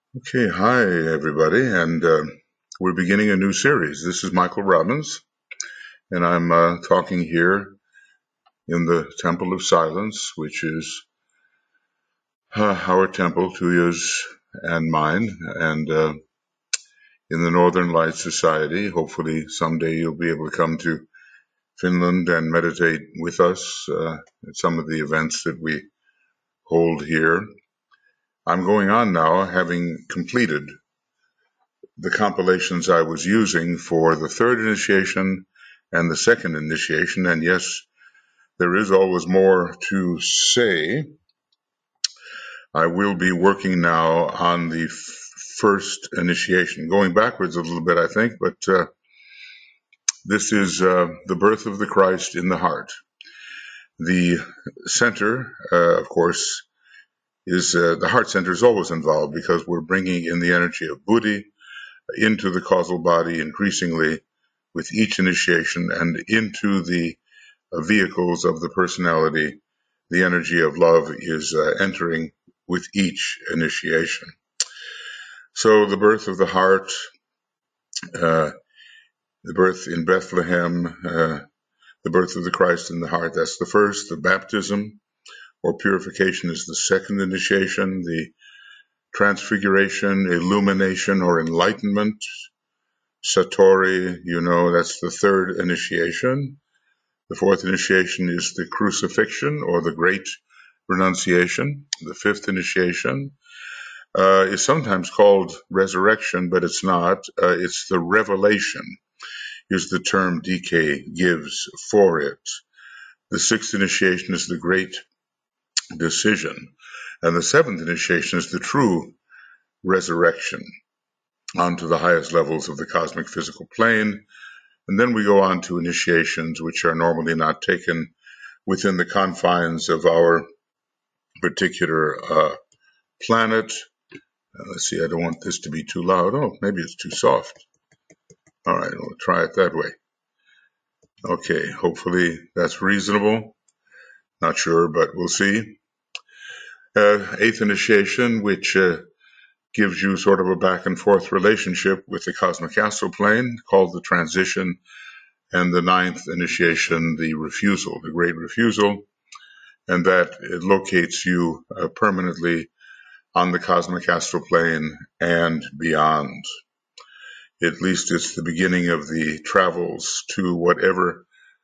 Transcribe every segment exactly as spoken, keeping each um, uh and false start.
Okay, hi everybody, and uh, we're beginning a new series. This is Michael Robbins, and I'm uh, talking here in the Temple of Silence, which is uh, our temple, Tuya's and mine, and uh, in the Northern Light Society. Hopefully, someday you'll be able to come to Finland and meditate with us uh, at some of the events that we hold here. I'm going on now, having completed the compilations I was using for the third initiation and the second initiation. And yes, there is always more to say. I will be working now on the f- first initiation, going backwards a little bit, I think, but uh, this is uh, the birth of the Christ in the heart. The center, uh, of course, is uh, the heart center is always involved because we're bringing in the energy of Buddhi into the causal body increasingly with each initiation and into the uh, vehicles of the personality. The energy of love is uh, entering with each initiation. So the birth of the heart, uh, the birth in Bethlehem, uh, the birth of the Christ in the heart, that's the first. The baptism or purification is the second initiation. The transfiguration, illumination, or enlightenment, Satori, you know, that's the third initiation. The fourth initiation is the crucifixion or the great renunciation. The fifth initiation uh, is sometimes called resurrection, but it's not. Uh, it's the revelation is the term D K gives for it. The sixth initiation is the great decision. And the seventh initiation is the true resurrection onto the highest levels of the cosmic physical plane. And then we go on to initiations, which are normally not taken within the confines of our particular uh, planet. Uh, let's see, I don't want this to be too loud. Oh, maybe it's too soft. All right, we'll try it that way. Okay, hopefully that's reasonable. Not sure, but we'll see. Uh, eighth initiation, which uh, gives you sort of a back and forth relationship with the cosmic astral plane, called the transition. And the ninth initiation, the refusal, the great refusal, and that it locates you uh, permanently on the cosmic astral plane and beyond. At least it's the beginning of the travels to whatever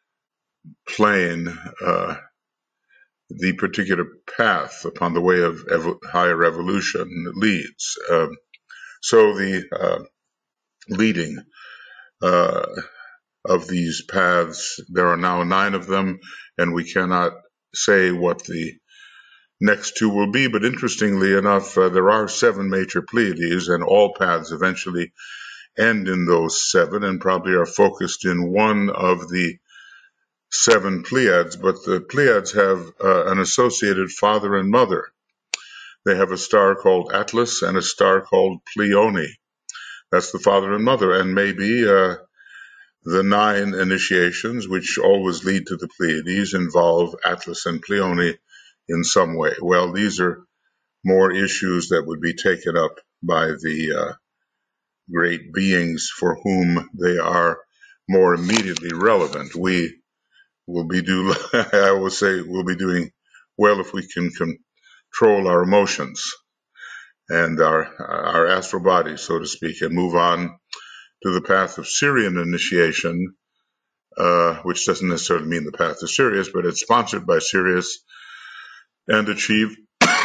plane uh, the particular path upon the way of ev- higher evolution leads. Um, so the uh, leading uh, of these paths, there are now nine of them, and we cannot say what the next two will be, but interestingly enough, uh, there are seven major Pleiades, and all paths eventually end in those seven and probably are focused in one of the seven Pleiades, but the Pleiades have uh, an associated father and mother. They have a star called Atlas and a star called Pleione. That's the father and mother, and maybe uh, the nine initiations, which always lead to the Pleiades, involve Atlas and Pleione in some way. Well, these are more issues that would be taken up by the uh, great beings for whom they are more immediately relevant. We will be do I will say we'll be doing well if we can control our emotions and our our astral bodies, so to speak, and move on to the path of Syrian initiation, uh, which doesn't necessarily mean the path of Sirius, but it's sponsored by Sirius and achieve,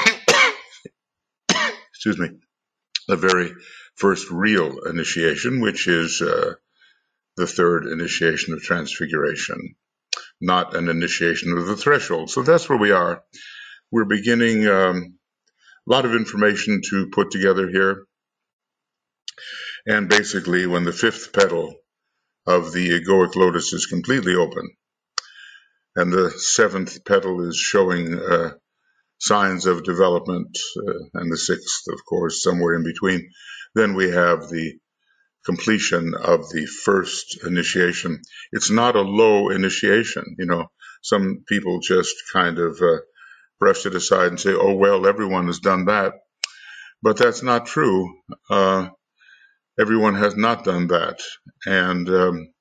excuse me, the very first real initiation, which is uh, the third initiation of transfiguration, not an initiation of the threshold. So that's where we are. We're beginning um, a lot of information to put together here. And basically, when the fifth petal of the egoic lotus is completely open, and the seventh petal is showing uh, signs of development, uh, and the sixth, of course, somewhere in between, then we have the completion of the first initiation. It's not a low initiation. You know, some people just kind of uh, brush it aside and say, oh, well, everyone has done that. But that's not true. Uh, everyone has not done that. And um,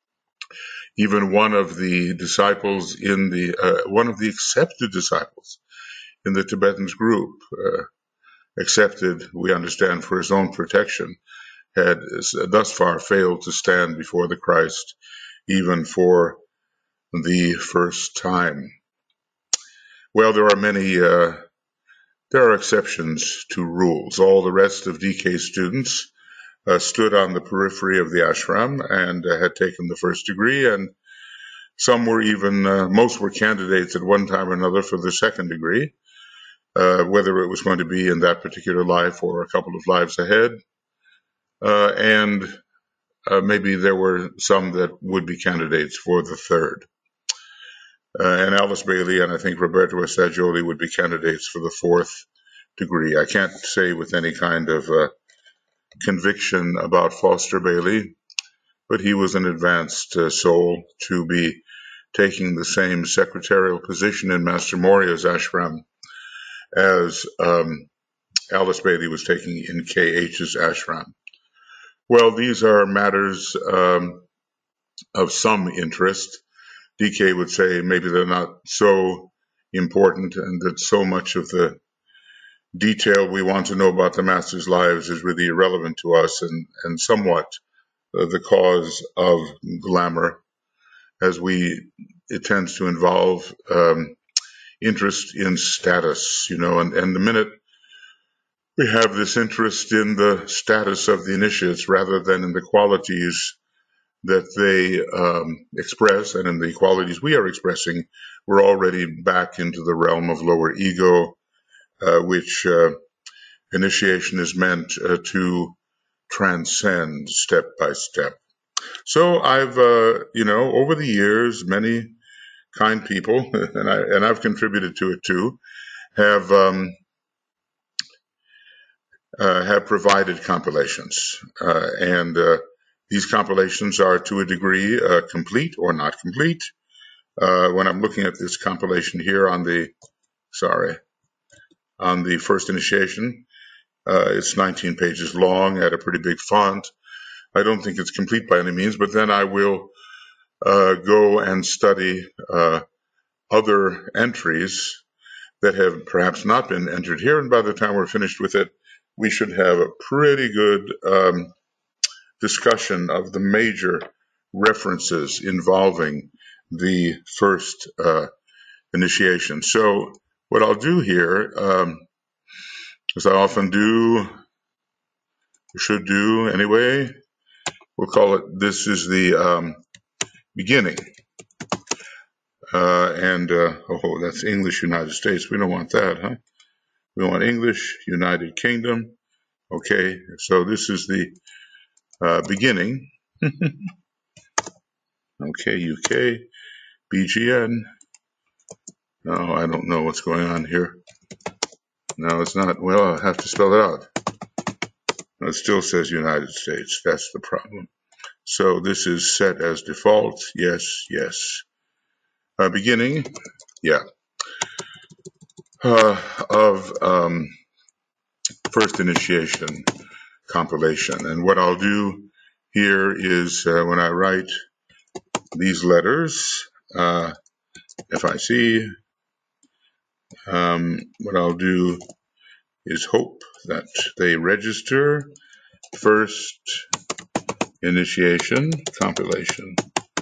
even one of the disciples in the, uh, one of the accepted disciples in the Tibetans group, uh, accepted, we understand, for his own protection, had thus far failed to stand before the Christ, even for the first time. Well, there are many, uh, there are exceptions to rules. All the rest of D K students uh, stood on the periphery of the ashram and uh, had taken the first degree, and some were even, uh, most were candidates at one time or another for the second degree, uh, whether it was going to be in that particular life or a couple of lives ahead. Uh, and uh, maybe there were some that would be candidates for the third. Uh, and Alice Bailey and I think Roberto Assagioli would be candidates for the fourth degree. I can't say with any kind of uh, conviction about Foster Bailey, but he was an advanced uh, soul to be taking the same secretarial position in Master Moria's ashram as um, Alice Bailey was taking in K H's ashram. Well, these are matters um, of some interest. D K would say maybe they're not so important, and that so much of the detail we want to know about the Master's lives is really irrelevant to us, and, and somewhat uh, the cause of glamour, as we it tends to involve um, interest in status, you know, and, and the minute we have this interest in the status of the initiates rather than in the qualities that they um, express and in the qualities we are expressing, we're already back into the realm of lower ego, uh, which uh, initiation is meant uh, to transcend step by step. So I've, uh, you know, over the years, many kind people, and, I, and I've contributed to it too, have um, uh, have provided compilations, uh, and uh, these compilations are to a degree uh, complete or not complete. Uh, when I'm looking at this compilation here on the, sorry, on the first initiation, uh, it's nineteen pages long at a pretty big font. I don't think it's complete by any means, but then I will uh, go and study uh, other entries that have perhaps not been entered here, and by the time we're finished with it, we should have a pretty good um, discussion of the major references involving the first uh, initiation. So what I'll do here, um, as I often do, should do anyway, we'll call it, this is the um, beginning. Uh, and, uh, oh, that's English United States. We don't want that, huh? We want English United Kingdom. Okay, so this is the uh, beginning. Okay, U K, B G N. No, I don't know what's going on here. No, it's not. Well, I'll have to spell it out. It still says United States. That's the problem. So this is set as default. Yes, yes. Uh, beginning, yeah, uh, of um, first initiation compilation. And what I'll do here is uh, when I write these letters, uh, F I C, um, what I'll do is hope that they register first initiation compilation.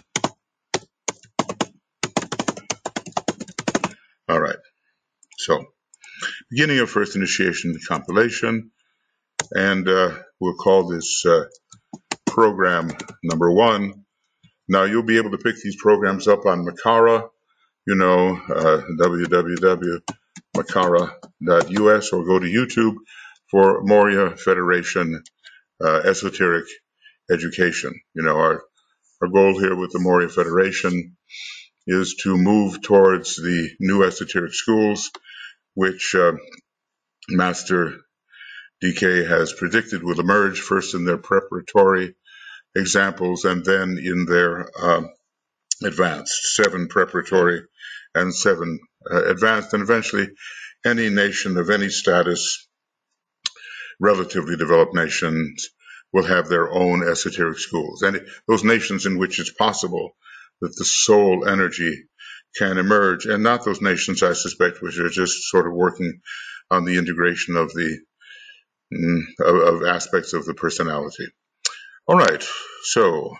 All right, so beginning of first initiation compilation, and uh, we'll call this uh, program number one. Now you'll be able to pick these programs up on Makara, you know, uh, w w w dot makara dot u s, or go to YouTube for Moria Federation uh, Esoteric Education. You know, our, our goal here with the Moria Federation is to move towards the new esoteric schools, which uh, Master D K has predicted will emerge first in their preparatory examples and then in their uh, advanced, seven preparatory and seven uh, advanced, and eventually any nation of any status relatively developed nations will have their own esoteric schools. And those nations in which it's possible that the soul energy can emerge, and not those nations, I suspect, which are just sort of working on the integration of the mm, of, of aspects of the personality. All right, so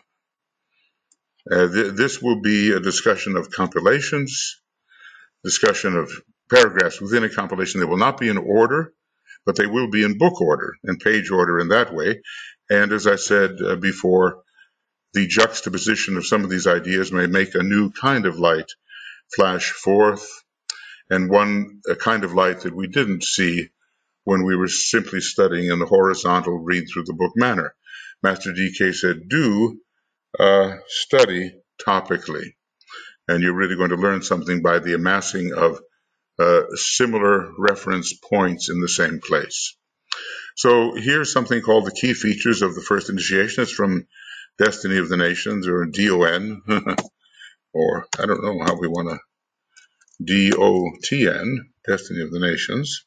uh, th- this will be a discussion of compilations, discussion of paragraphs within a compilation. They will not be in order, but they will be in book order and page order in that way. And as I said uh, before, the juxtaposition of some of these ideas may make a new kind of light flash forth, and one a kind of light that we didn't see when we were simply studying in the horizontal read through the book manner. Master D K said, do uh, study topically, and you're really going to learn something by the amassing of uh, similar reference points in the same place. So here's something called the key features of the first initiation. It's from Destiny of the Nations, or D O N, or I don't know how we want to, D O T N, Destiny of the Nations.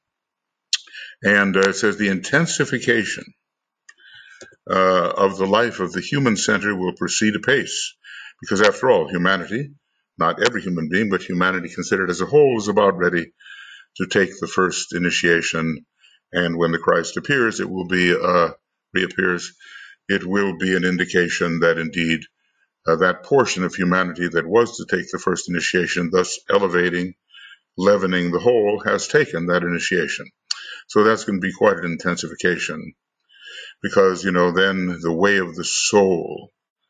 And uh, it says the intensification uh, of the life of the human center will proceed apace, because after all, humanity, not every human being, but humanity considered as a whole, is about ready to take the first initiation. And when the Christ appears, it will be, uh, reappears, it will be an indication that indeed uh, that portion of humanity that was to take the first initiation, thus elevating, leavening the whole, has taken that initiation. So that's going to be quite an intensification, because, you know, then the way of the soul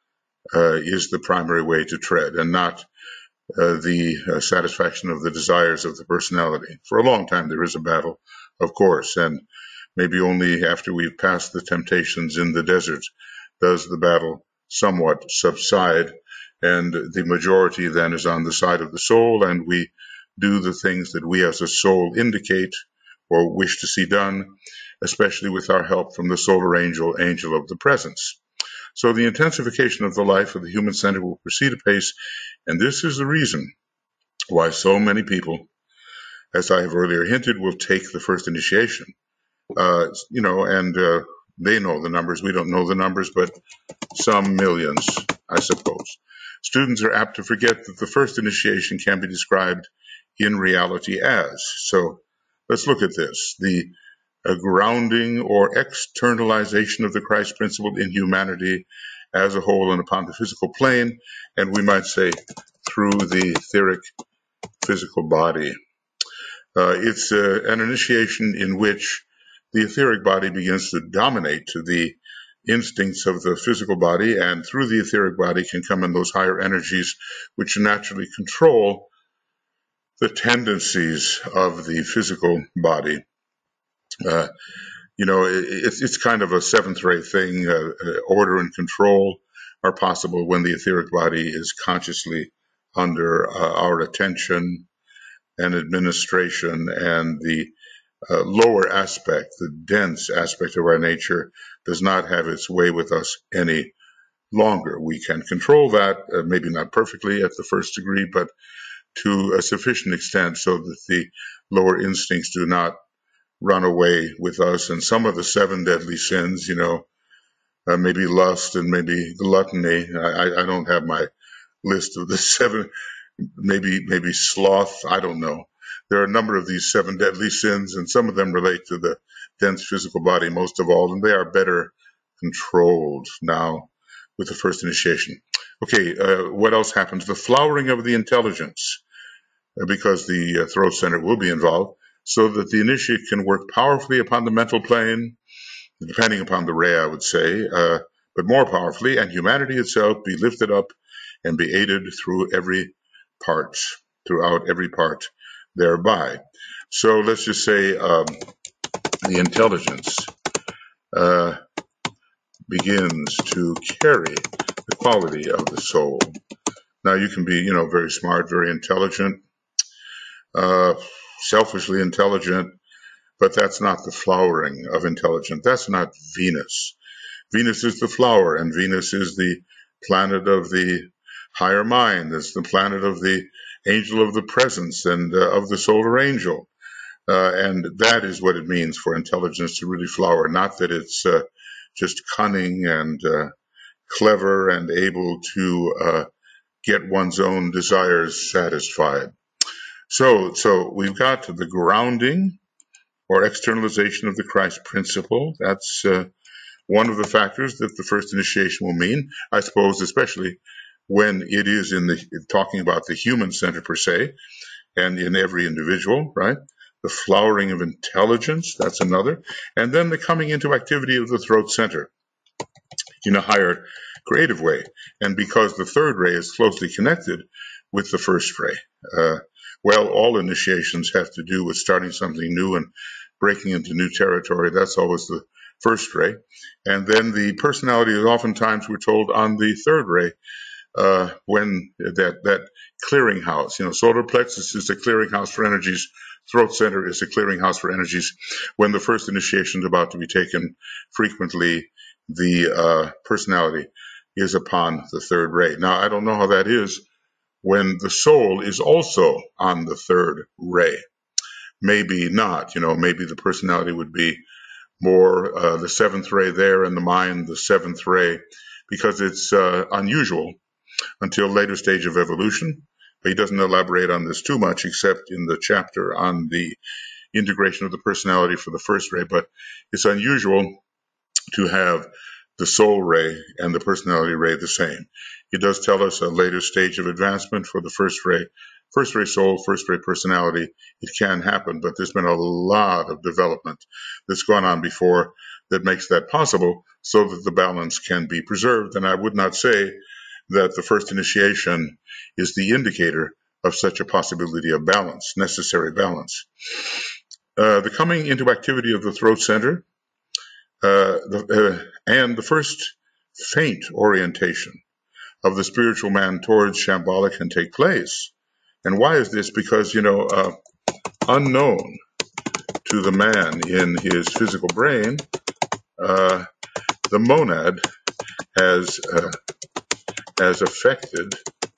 uh, is the primary way to tread, and not uh, the uh, satisfaction of the desires of the personality. For a long time there is a battle, of course, and maybe only after we've passed the temptations in the desert does the battle somewhat subside, and the majority then is on the side of the soul, and we do the things that we as a soul indicate or wish to see done, especially with our help from the solar angel, angel of the presence. So the intensification of the life of the human center will proceed apace, and this is the reason why so many people, as I have earlier hinted, will take the first initiation. Uh, you know, and uh, they know the numbers. We don't know the numbers, but some millions, I suppose. Students are apt to forget that the first initiation can be described in reality as. So let's look at this. The a grounding or externalization of the Christ principle in humanity as a whole and upon the physical plane, and we might say through the etheric physical body. Uh, it's uh, an initiation in which the etheric body begins to dominate the instincts of the physical body, and through the etheric body can come in those higher energies which naturally control the tendencies of the physical body. Uh, you know, it, it's, it's kind of a seventh ray thing. Uh, uh, order and control are possible when the etheric body is consciously under uh, our attention and administration, and the uh, lower aspect, the dense aspect of our nature, does not have its way with us any longer. We can control that, uh, maybe not perfectly at the first degree, but to a sufficient extent so that the lower instincts do not run away with us. And some of the seven deadly sins, you know, uh, maybe lust and maybe gluttony. I, I don't have my list of the seven, maybe maybe sloth. I don't know. There are a number of these seven deadly sins, and some of them relate to the dense physical body most of all, and they are better controlled now with the first initiation. Okay, uh, what else happens? The flowering of the intelligence, uh, because the uh, throat center will be involved, so that the initiate can work powerfully upon the mental plane, depending upon the ray, I would say, uh, but more powerfully, and humanity itself be lifted up and be aided through every part, throughout every part thereby. So let's just say um, the intelligence uh, begins to carry the quality of the soul. Now you can be, you know, very smart, very intelligent, uh, selfishly intelligent, but that's not the flowering of intelligence. That's not Venus. Venus is the flower, and Venus is the planet of the higher mind. It's the planet of the angel of the presence and uh, of the solar angel. Uh, and that is what it means for intelligence to really flower, not that it's uh, just cunning and uh, clever and able to uh, get one's own desires satisfied. So, so we've got the grounding or externalization of the Christ principle. That's uh, one of the factors that the first initiation will mean, I suppose, especially when it is in the talking about the human center per se, and in every individual, right? The flowering of intelligence, that's another. And then the coming into activity of the throat center in a higher creative way. And because the third ray is closely connected with the first ray, uh, well, all initiations have to do with starting something new and breaking into new territory. That's always the first ray. And then the personality is oftentimes, we're told, on the third ray, uh, when that, that clearinghouse, you know, solar plexus is a clearinghouse for energies, throat center is a clearinghouse for energies. When the first initiation is about to be taken, frequently the uh, personality is upon the third ray. Now, I don't know how that is when the soul is also on the third ray. Maybe not, you know, maybe the personality would be more uh, the seventh ray there, and the mind the seventh ray, because it's uh, unusual until later stage of evolution. But he doesn't elaborate on this too much, except in the chapter on the integration of the personality for the first ray. But it's unusual to have the soul ray and the personality ray the same. He does tell us a later stage of advancement for the first ray, first ray soul, first ray personality. It can happen, but there's been a lot of development that's gone on before that makes that possible, so that the balance can be preserved. And I would not say that the first initiation is the indicator of such a possibility of balance, necessary balance. Uh, the coming into activity of the throat center, uh, the, uh, and the first faint orientation of the spiritual man towards Shambhala can take place. And why is this? Because, you know, uh, unknown to the man in his physical brain, uh, the monad has uh, has affected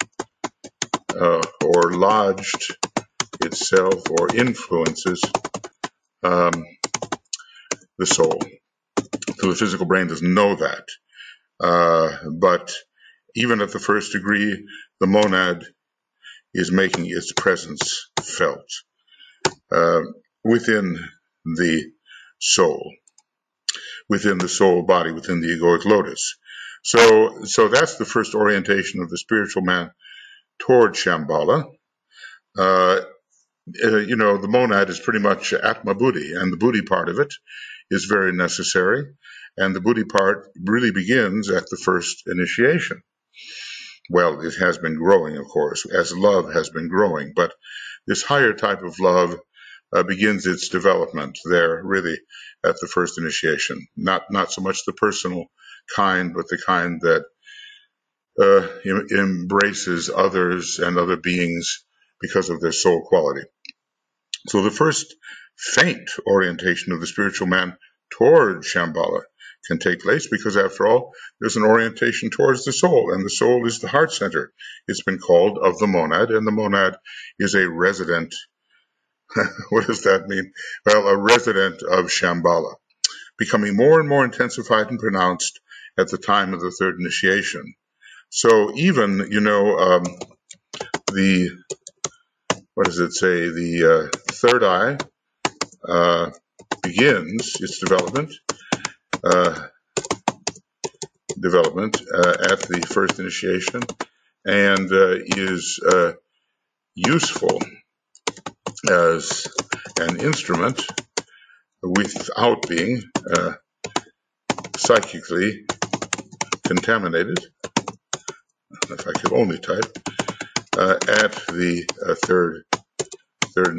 uh, or lodged itself or influences um, the soul. So the physical brain doesn't know that. Uh, but even at the first degree, the monad is making its presence felt uh, within the soul, within the soul body, within the egoic lotus. So, so that's the first orientation of the spiritual man toward Shambhala. Uh, uh, you know, the monad is pretty much Atma Buddhi, and the Buddhi part of it is very necessary. And the Buddhi part really begins at the first initiation. Well, it has been growing, of course, as love has been growing, but this higher type of love uh, begins its development there, really, at the first initiation. Not not so much the personal kind, but the kind that uh, em- embraces others and other beings because of their soul quality. So the first faint orientation of the spiritual man toward Shambhala can take place because, after all, there's an orientation towards the soul, and the soul is the heart center. It's been called of the monad, and the monad is a resident. What does that mean? Well, a resident of Shambhala, becoming more and more intensified and pronounced at the time of the third initiation. So even, you know, um, the, what does it say? The uh, third eye uh, begins its development uh, development uh, at the first initiation, and uh, is uh, useful as an instrument without being uh, psychically contaminated, if I could only type, uh, at the uh, third third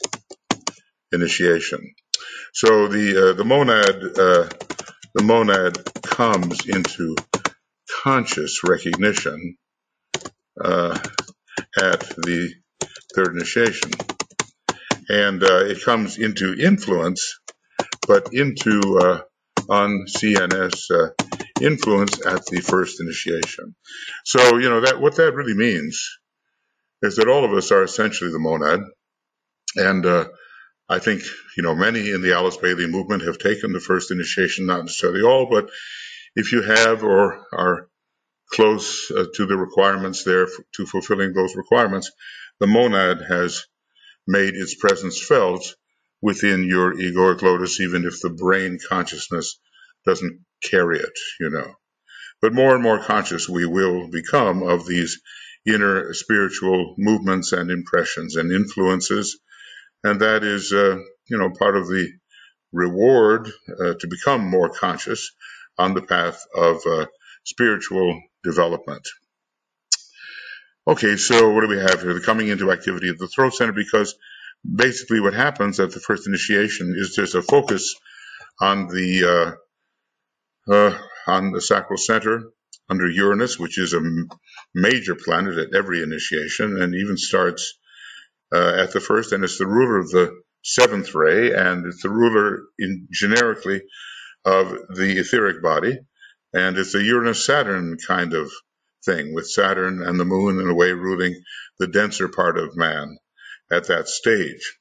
initiation. So the uh, the monad uh, the monad comes into conscious recognition uh, at the third initiation, and uh, it comes into influence, but into uh, on C N S uh, influence at the first initiation. So you know that what that really means is that all of us are essentially the monad, and uh, I think, you know, many in the Alice Bailey movement have taken the first initiation, not necessarily all, but if you have or are close uh, to the requirements there f- to fulfilling those requirements, the monad has made its presence felt within your egoic lotus, even if the brain consciousness doesn't carry it, you know. But more and more conscious we will become of these inner spiritual movements and impressions and influences. And that is, uh, you know, part of the reward uh, to become more conscious on the path of uh, spiritual development. Okay, so what do we have here? The coming into activity of the throat center, because basically what happens at the first initiation is there's a focus on the uh, uh, on the sacral center under Uranus, which is a major planet at every initiation, and even starts uh, at the first, and it's the ruler of the seventh ray, and it's the ruler in generically of the etheric body, and it's a Uranus-Saturn kind of thing, with Saturn and the moon in a way ruling the denser part of man at that stage.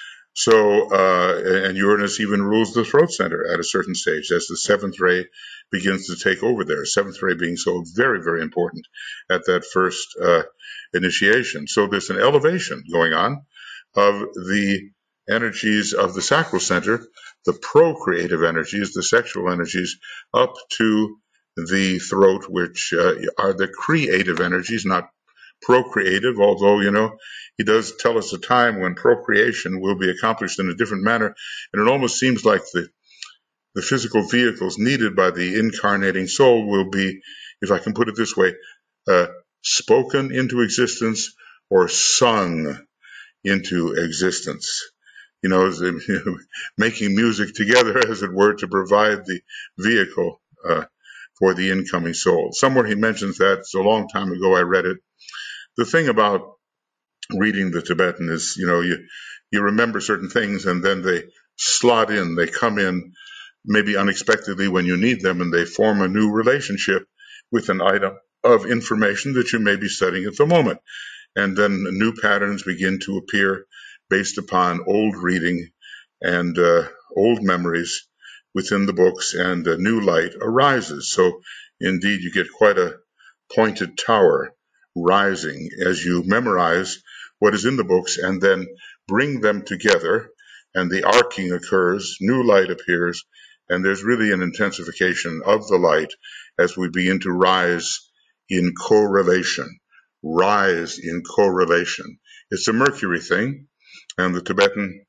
So, uh, and Uranus even rules the throat center at a certain stage as the seventh ray begins to take over there. Seventh ray being so very, very important at that first uh, initiation. So there's an elevation going on of the energies of the sacral center, the procreative energies, the sexual energies, up to the throat, which uh, are the creative energies, not procreative, although, you know, he does tell us a time when procreation will be accomplished in a different manner. And it almost seems like the, the physical vehicles needed by the incarnating soul will be, if I can put it this way, uh, spoken into existence or sung into existence. You know, making music together, as it were, to provide the vehicle uh, for the incoming soul. Somewhere he mentions that. It's a long time ago I read it. The thing about reading the Tibetan is, you know, you, you remember certain things and then they slot in, they come in maybe unexpectedly when you need them, and they form a new relationship with an item of information that you may be studying at the moment. And then new patterns begin to appear based upon old reading and uh, old memories within the books, and a new light arises. So indeed, you get quite a pointed tower rising as you memorize what is in the books and then bring them together, and the arcing occurs, new light appears, and there's really an intensification of the light as we begin to rise in correlation. Rise in correlation. It's a Mercury thing, and the Tibetan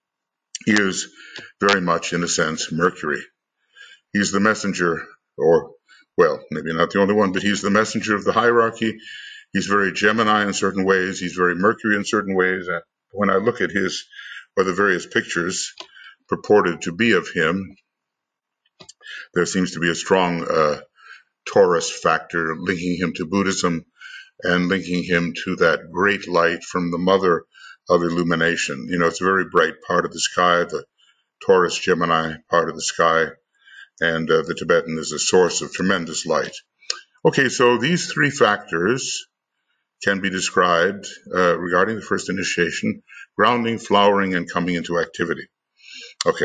is very much, in a sense, Mercury. He's the messenger, or, well, maybe not the only one, but he's the messenger of the hierarchy. He's very Gemini in certain ways. He's very Mercury in certain ways. And when I look at his, or the various pictures purported to be of him, there seems to be a strong uh, Taurus factor linking him to Buddhism and linking him to that great light from the mother of illumination. You know, it's a very bright part of the sky, the Taurus Gemini part of the sky, and uh, the Tibetan is a source of tremendous light. Okay, so these three factors can be described uh, regarding the first initiation: grounding, flowering, and coming into activity. Okay.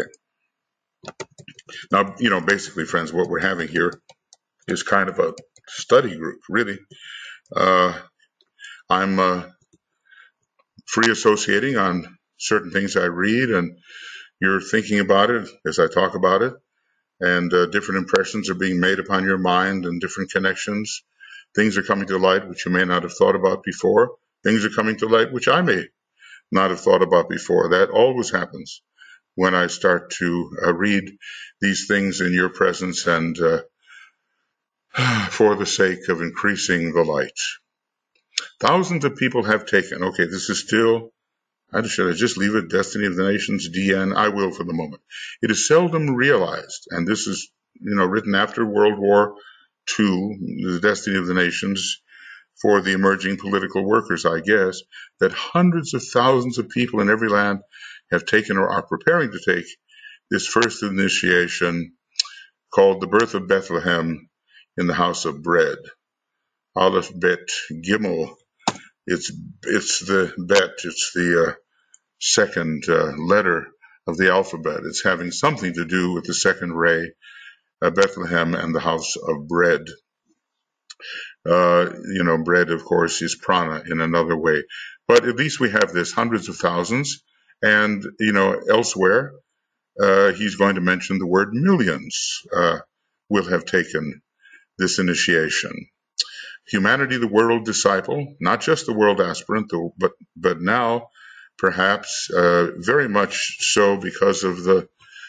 Now, you know, basically, friends, what we're having here is kind of a study group, really. Uh, I'm uh, free associating on certain things I read, and you're thinking about it as I talk about it, and uh, different impressions are being made upon your mind and different connections. Things are coming to light which you may not have thought about before. Things are coming to light which I may not have thought about before. That always happens when I start to uh, read these things in your presence and uh, for the sake of increasing the light. Thousands of people have taken, okay, this is still, I should I just leave it, Destiny of the Nations, D N? I will for the moment. It is seldom realized, and this is, you know, written after World War Two, the Destiny of the Nations, for the emerging political workers, I guess, that hundreds of thousands of people in every land have taken or are preparing to take this first initiation called the Birth of Bethlehem in the House of Bread. Aleph Bet Gimel. It's it's the bet. It's the uh, second uh, letter of the alphabet. It's having something to do with the second ray, uh, Bethlehem and the house of bread. Uh, you know, bread, of course, is prana in another way. But at least we have this, hundreds of thousands. And, you know, elsewhere, uh, he's going to mention the word millions uh, will have taken this initiation. Humanity, the world disciple, not just the world aspirant, but, but now perhaps uh, very much so because of the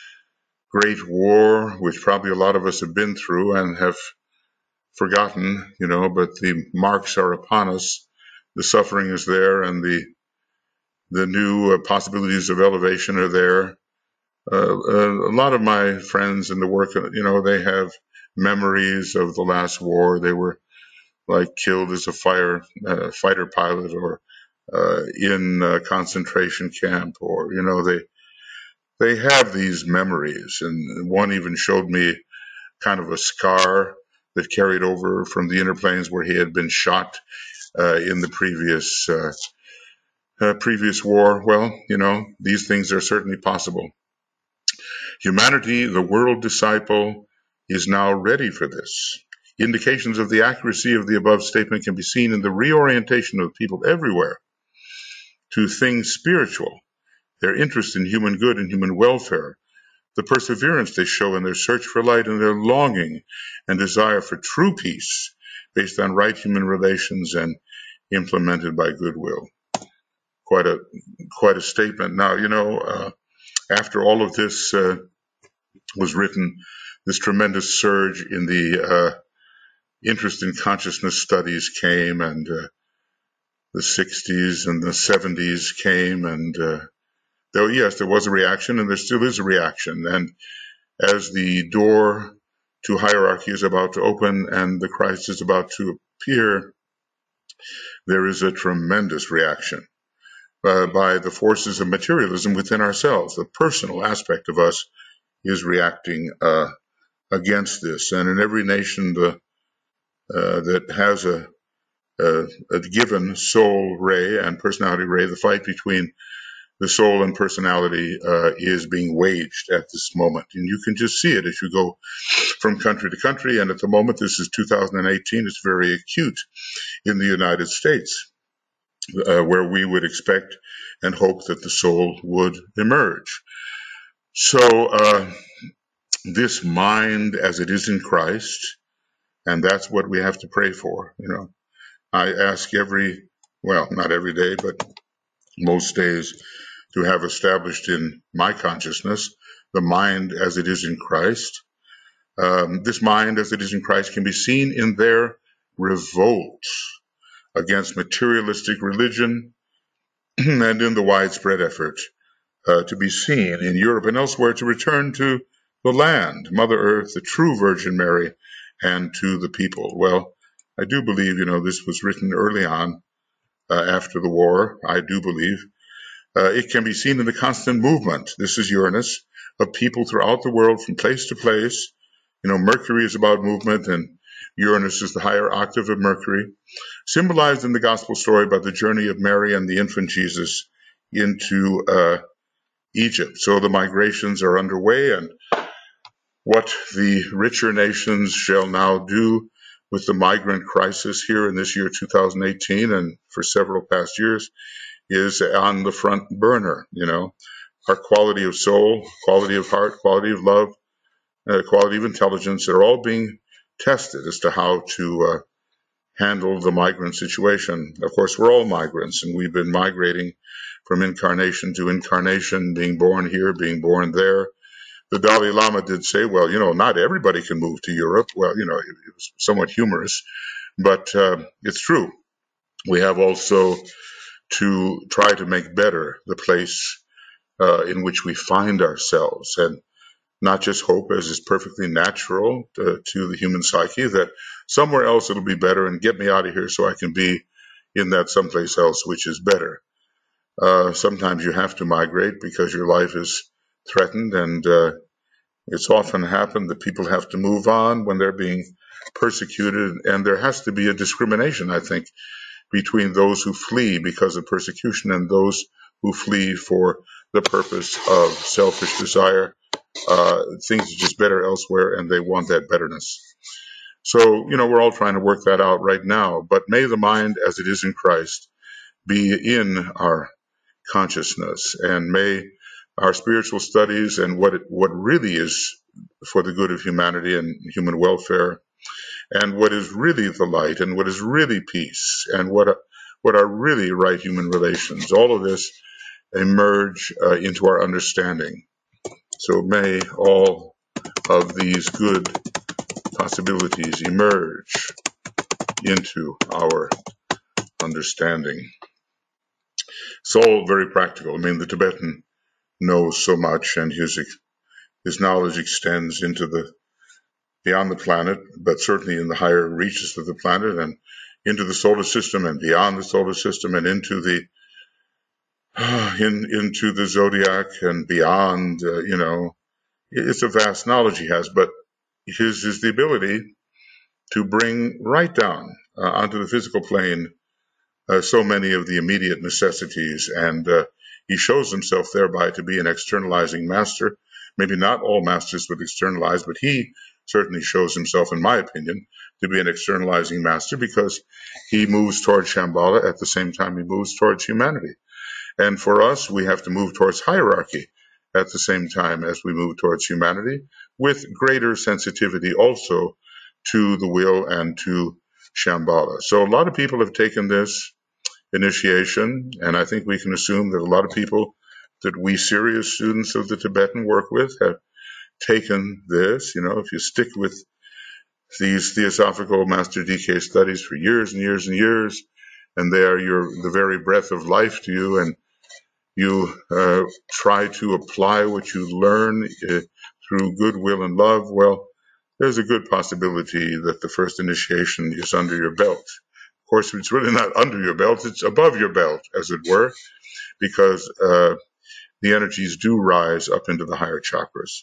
Great War, which probably a lot of us have been through and have forgotten, you know, but the marks are upon us. The suffering is there, and the the new uh, possibilities of elevation are there. Uh, uh, a lot of my friends in the work, you know, they have memories of the last war. They were like killed as a fire uh, fighter pilot, or uh, in a concentration camp, or you know, they they have these memories. And one even showed me kind of a scar that carried over from the inner planes where he had been shot uh, in the previous uh, uh, previous war. Well, you know, these things are certainly possible. Humanity, the world disciple, is now ready for this. Indications of the accuracy of the above statement can be seen in the reorientation of people everywhere to things spiritual, their interest in human good and human welfare, the perseverance they show in their search for light, and their longing and desire for true peace based on right human relations and implemented by goodwill. Quite a quite a statement. Now, you know, uh, after all of this uh, was written, this tremendous surge in the uh, interest in consciousness studies came, and uh, the sixties and the seventies came, and uh, though yes, there was a reaction, and there still is a reaction. And as the door to hierarchy is about to open and the Christ is about to appear, there is a tremendous reaction uh, by the forces of materialism within ourselves. The personal aspect of us is reacting uh, against this. And in every nation the, uh, that has a, a, a given soul ray and personality ray, the fight between the soul and personality uh, is being waged at this moment. And you can just see it as you go from country to country. And at the moment, this is two thousand eighteen, it's very acute in the United States, uh, where we would expect and hope that the soul would emerge. So uh, this mind as it is in Christ, and that's what we have to pray for. You know, I ask every, well, not every day, but most days, to have established in my consciousness the mind as it is in Christ. Um, this mind as it is in Christ can be seen in their revolt against materialistic religion and in the widespread effort uh, to be seen in Europe and elsewhere to return to the land, Mother Earth, the true Virgin Mary, and to the people. Well, I do believe, you know, this was written early on uh, after the war. I do believe Uh, it can be seen in the constant movement. This is Uranus, of people throughout the world from place to place. You know, Mercury is about movement, and Uranus is the higher octave of Mercury, symbolized in the gospel story by the journey of Mary and the infant Jesus into uh, Egypt. So the migrations are underway, and what the richer nations shall now do with the migrant crisis here in this year two thousand eighteen and for several past years is on the front burner. You know, our quality of soul, quality of heart, quality of love, uh, quality of intelligence are all being tested as to how to uh, handle the migrant situation. Of course, we're all migrants, and we've been migrating from incarnation to incarnation, being born here, being born there. The Dalai Lama did say, well, you know, not everybody can move to Europe. Well, you know, it was somewhat humorous, but uh, it's true. We have also to try to make better the place uh, in which we find ourselves, and not just hope, as is perfectly natural to, to the human psyche, that somewhere else it'll be better and get me out of here so I can be in that someplace else which is better. Uh, sometimes you have to migrate because your life is threatened, and uh, it's often happened that people have to move on when they're being persecuted, and there has to be a discrimination, I think, between those who flee because of persecution and those who flee for the purpose of selfish desire. Uh, things are just better elsewhere, and they want that betterness. So, you know, we're all trying to work that out right now. But may the mind as it is in Christ be in our consciousness, and may our spiritual studies and what it, what really is for the good of humanity and human welfare, and what is really the light, and what is really peace, and what are, what are really right human relations, all of this emerge uh, into our understanding. So may all of these good possibilities emerge into our understanding. It's all very practical. I mean, the Tibetan knows so much, and his his knowledge extends into the beyond the planet, but certainly in the higher reaches of the planet, and into the solar system, and beyond the solar system, and into the in into the zodiac, and beyond. Uh, you know, it's a vast knowledge he has, but his is the ability to bring right down uh, onto the physical plane uh, so many of the immediate necessities, and uh, he shows himself thereby to be an externalizing master. Maybe not all masters would externalize, but he certainly shows himself, in my opinion, to be an externalizing master, because he moves towards Shambhala at the same time he moves towards humanity. And for us, we have to move towards hierarchy at the same time as we move towards humanity, with greater sensitivity also to the will and to Shambhala. So a lot of people have taken this initiation, and I think we can assume that a lot of people that we serious students of the Tibetan work with have taken this. You know, if you stick with these Theosophical Master D K studies for years and years and years, and they are your the very breath of life to you, and you uh, try to apply what you learn uh, through goodwill and love, well, there's a good possibility that the first initiation is under your belt. Of course, it's really not under your belt, it's above your belt, as it were, because uh, the energies do rise up into the higher chakras.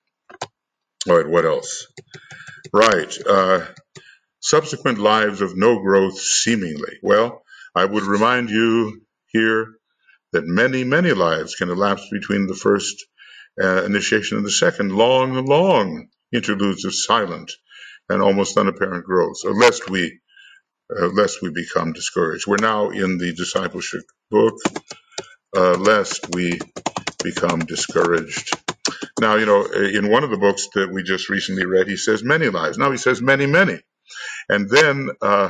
All right, what else? Right, uh, subsequent lives of no growth seemingly. Well, I would remind you here that many, many lives can elapse between the first uh, initiation and the second, long, long interludes of silent and almost unapparent growth, so lest we, uh, lest we become discouraged. We're now in the discipleship book, uh, lest we become discouraged. Now, you know, in one of the books that we just recently read, he says many lives. Now he says many, many. And then uh,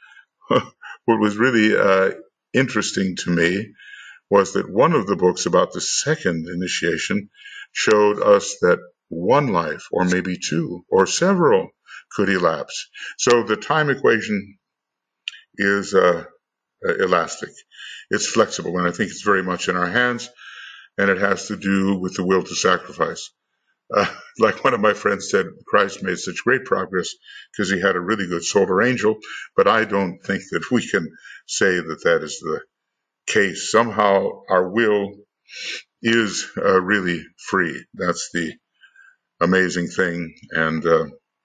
what was really uh, interesting to me was that one of the books about the second initiation showed us that one life, or maybe two, or several, could elapse. So the time equation is uh, elastic. It's flexible, and I think it's very much in our hands, and it has to do with the will to sacrifice. Uh, like one of my friends said, Christ made such great progress because he had a really good solar angel, but I don't think that we can say that that is the case. Somehow our will is uh, really free. That's the amazing thing. And uh,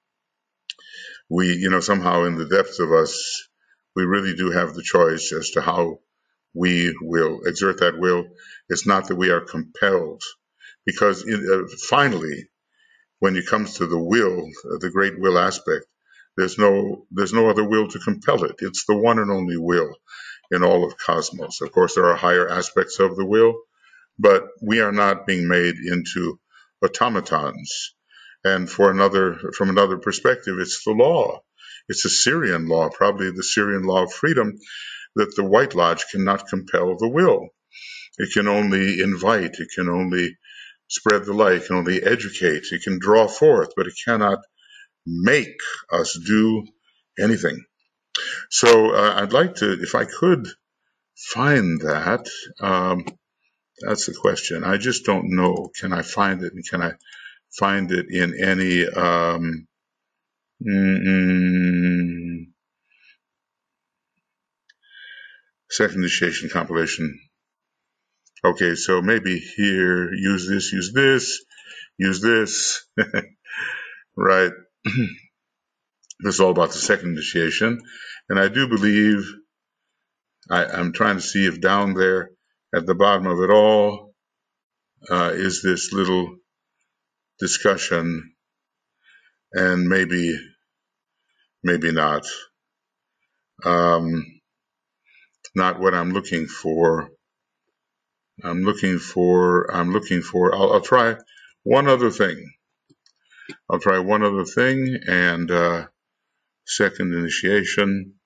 we, you know, somehow in the depths of us, we really do have the choice as to how we will exert that will. It's not that we are compelled, because in, uh, finally, when it comes to the will, uh, the great will aspect, there's no there's no other will to compel it. It's the one and only will in all of cosmos. Of course, there are higher aspects of the will, but we are not being made into automatons. And for another, from another perspective, it's the law. It's a Syrian law, probably the Syrian law of freedom, that the White Lodge cannot compel the will. It can only invite, it can only spread the light, it can only educate, it can draw forth, but it cannot make us do anything. So uh, I'd like to, if I could find that, um, that's the question. I just don't know. Can I find it, and can I find it in any um, mm, second initiation compilation? Okay, so maybe here, use this, use this, use this, right? This is all about the second initiation. And I do believe, I, I'm trying to see if down there at the bottom of it all uh, is this little discussion, and maybe, maybe not. Um, not what I'm looking for. I'm looking for, I'm looking for, I'll, I'll try one other thing. I'll try one other thing, and uh, second initiation.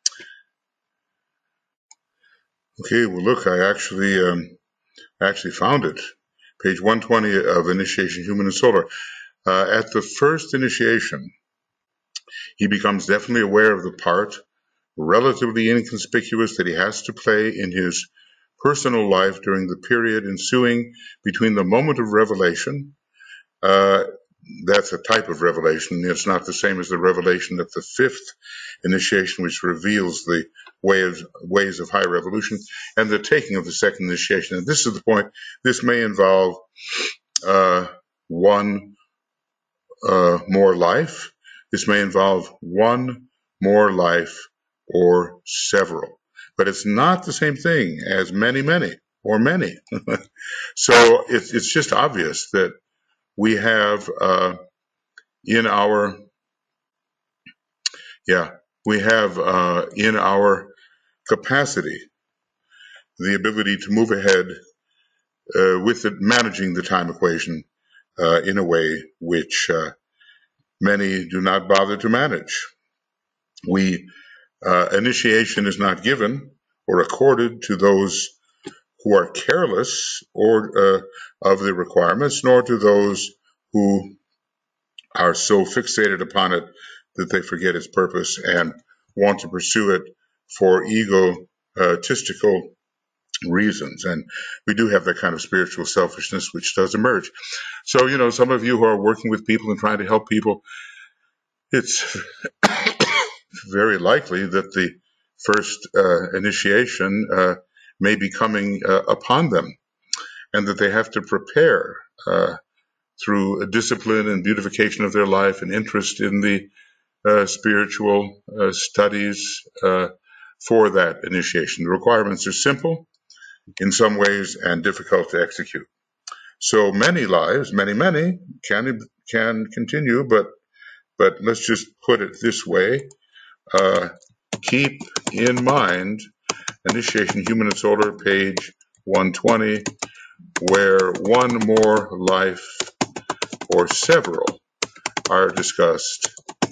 Okay, well, look, I actually, um, actually found it. Page one twenty of Initiation Human and Solar. Uh, at the first initiation, he becomes definitely aware of the part, relatively inconspicuous, that he has to play in his personal life during the period ensuing between the moment of revelation. Uh, that's a type of revelation. It's not the same as the revelation of the fifth initiation, which reveals the way of, ways of high revolution, and the taking of the second initiation. And this is the point. This may involve uh, one uh, more life. This may involve one more life or several. But it's not the same thing as many, many, or many. So it's, it's just obvious that we have uh, in our, yeah, we have uh, in our capacity the ability to move ahead uh, with the, managing the time equation uh, in a way which uh, many do not bother to manage. We uh, initiation is not given or accorded to those who are careless or uh, of the requirements, nor to those who are so fixated upon it that they forget its purpose and want to pursue it for egotistical reasons. And we do have that kind of spiritual selfishness which does emerge. So, you know, some of you who are working with people and trying to help people, it's very likely that the first uh, initiation uh, may be coming uh, upon them, and that they have to prepare uh, through a discipline and beautification of their life and interest in the uh, spiritual uh, studies uh, for that initiation. The requirements are simple in some ways and difficult to execute. So many lives, many, many can can continue, but but let's just put it this way. Uh, keep in mind Initiation Human and Solar, page one twenty, where one more life or several are discussed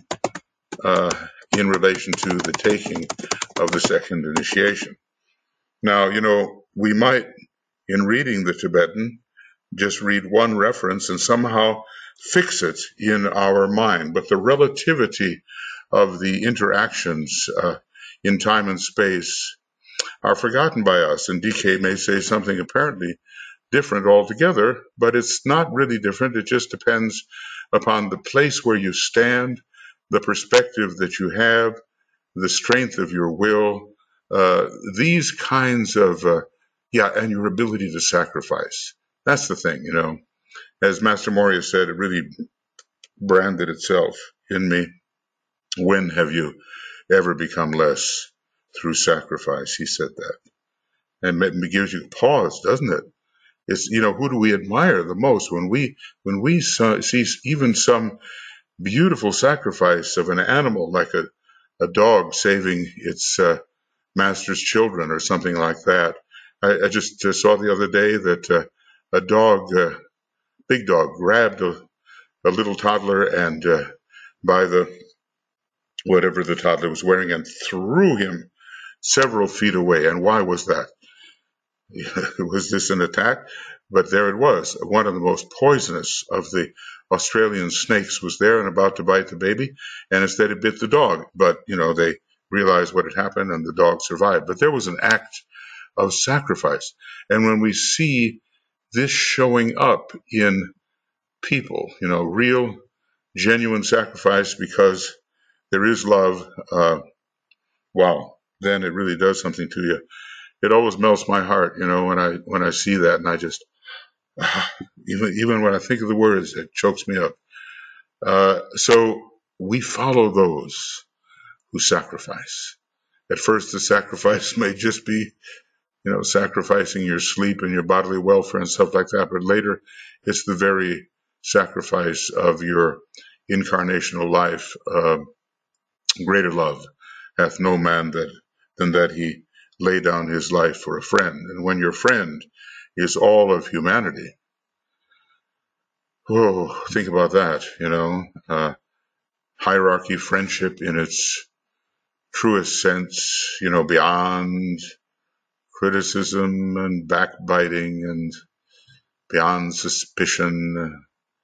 uh, in relation to the taking of the second initiation. Now, you know, we might, in reading the Tibetan, just read one reference and somehow fix it in our mind, but the relativity of the interactions uh, in time and space are forgotten by us, and D K may say something apparently different altogether, but it's not really different. It just depends upon the place where you stand, the perspective that you have, the strength of your will, uh, these kinds of, uh, yeah, and your ability to sacrifice. That's the thing, you know. As Master Moria said, it really branded itself in me. When have you ever become less through sacrifice? He said that. And it gives you pause, doesn't it? It's, you know, who do we admire the most when we when we see even some beautiful sacrifice of an animal, like a, a dog saving its uh, master's children or something like that. I, I just uh, saw the other day that uh, a dog, uh, big dog, grabbed a, a little toddler and uh, by the whatever the toddler was wearing and threw him several feet away. And why was that? Was this an attack? But there it was. One of the most poisonous of the Australian snakes was there and about to bite the baby, and instead it bit the dog. But, you know, they realized what had happened and the dog survived. But there was an act of sacrifice. And when we see this showing up in people, you know, real, genuine sacrifice because there is love, uh, wow, then it really does something to you. It always melts my heart, you know, when I when I see that, and I just uh, even even when I think of the words, it chokes me up. Uh, so we follow those who sacrifice. At first, the sacrifice may just be, you know, sacrificing your sleep and your bodily welfare and stuff like that. But later, it's the very sacrifice of your incarnational life. Uh, greater love hath no man that than that he lay down his life for a friend. And when your friend is all of humanity, oh, think about that, you know, uh, hierarchy, friendship in its truest sense, you know, beyond criticism and backbiting and beyond suspicion,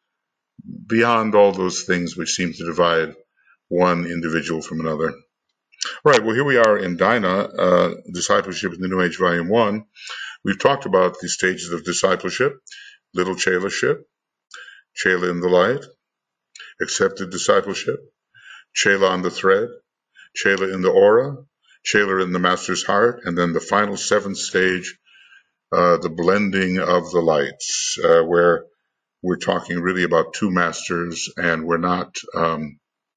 beyond all those things which seem to divide one individual from another. All right, well, here we are in Dinah, uh, Discipleship in the New Age, Volume one. We've talked about the stages of discipleship: little Chelaship, Chela in the light, accepted discipleship, Chela on the thread, Chela in the aura, Chela in the master's heart, and then the final seventh stage, uh, the blending of the lights, uh, where we're talking really about two masters, and we're not, um,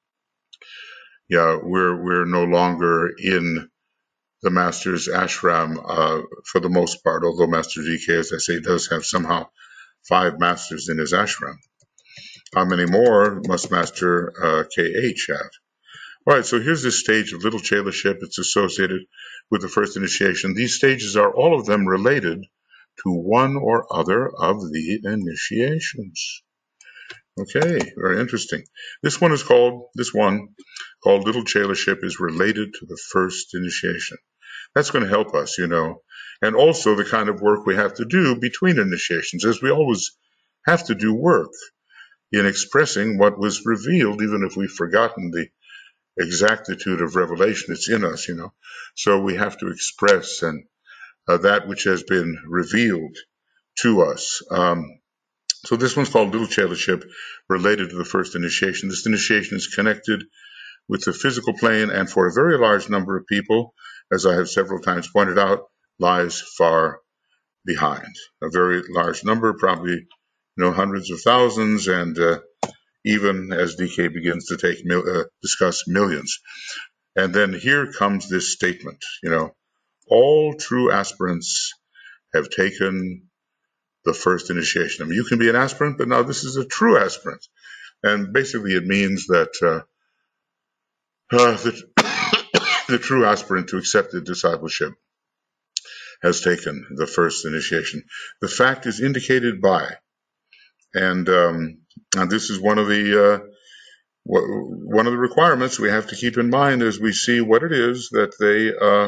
yeah, we're we're no longer in the master's ashram uh, for the most part, although Master D K, as I say, does have somehow five masters in his ashram. How many more must Master uh, K H have? All right, so here's this stage of little Chelaship. It's associated with the first initiation. These stages are all of them related to one or other of the initiations. Okay, very interesting. This one is called, this one called Little Chelaship is related to the first initiation. That's going to help us, you know, and also the kind of work we have to do between initiations, as we always have to do work in expressing what was revealed, even if we've forgotten the exactitude of revelation. It's in us, you know. So we have to express and uh, that which has been revealed to us. Um, so this one's called Little Chelaship, related to the first initiation. This initiation is connected with the physical plane, and for a very large number of people, as I have several times pointed out, lies far behind. A very large number, probably, you know, hundreds of thousands, and uh, even as D K begins to take mil- uh, discuss millions. And then here comes this statement, you know, all true aspirants have taken the first initiation. I mean, you can be an aspirant, but now this is a true aspirant. And basically it means that uh, uh, the, the true aspirant to accepted discipleship has taken the first initiation. The fact is indicated by, and, um, and this is one of the uh, one of the requirements we have to keep in mind as we see what it is that they uh,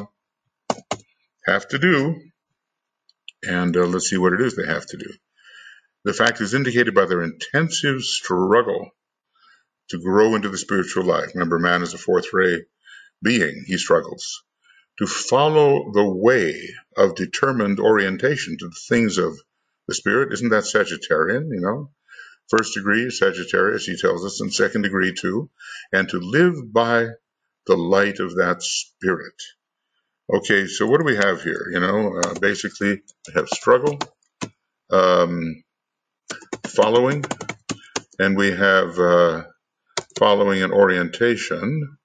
have to do. And uh, let's see what it is they have to do. The fact is indicated by their intensive struggle to grow into the spiritual life. Remember, man is a fourth ray being. He struggles to follow the way of determined orientation to the things of the spirit. Isn't that Sagittarian, you know? First degree, Sagittarius, he tells us, and second degree too, and to live by the light of that spirit. Okay, so what do we have here? You know, uh, basically, we have struggle, um, following, and we have uh, following and orientation,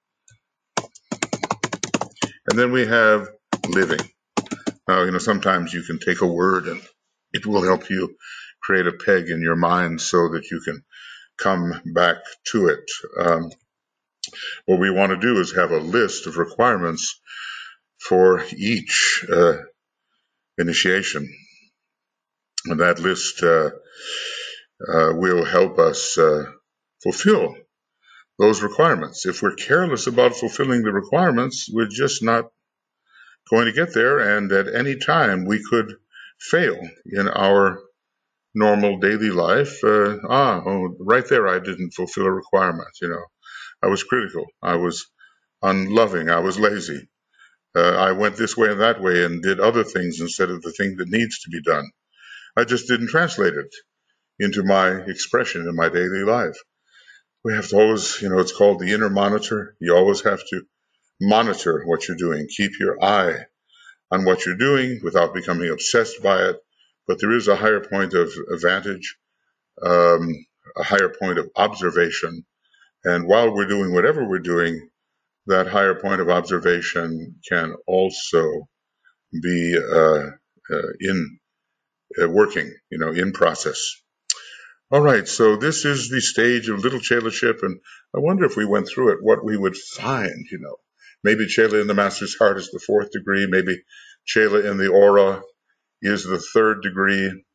and then we have living. Now, you know, sometimes you can take a word and it will help you create a peg in your mind so that you can come back to it. Um, what we want to do is have a list of requirements for each uh, initiation. And that list uh, uh, will help us uh, fulfill those requirements. If we're careless about fulfilling the requirements, we're just not going to get there, and at any time we could fail in our normal daily life. Uh, ah, oh, right there, I didn't fulfill a requirement. You know, I was critical, I was unloving, I was lazy. Uh, I went this way and that way and did other things instead of the thing that needs to be done. I just didn't translate it into my expression in my daily life. We have to always, you know, it's called the inner monitor. You always have to monitor what you're doing. Keep your eye on what you're doing without becoming obsessed by it. But there is a higher point of vantage, um, a higher point of observation. And while we're doing whatever we're doing, that higher point of observation can also be uh, uh, in uh, working, you know, in process. All right, so this is the stage of little Chelaship, and I wonder if we went through it, what we would find, you know. Maybe Chela in the Master's Heart is the fourth degree, maybe Chela in the Aura is the third degree,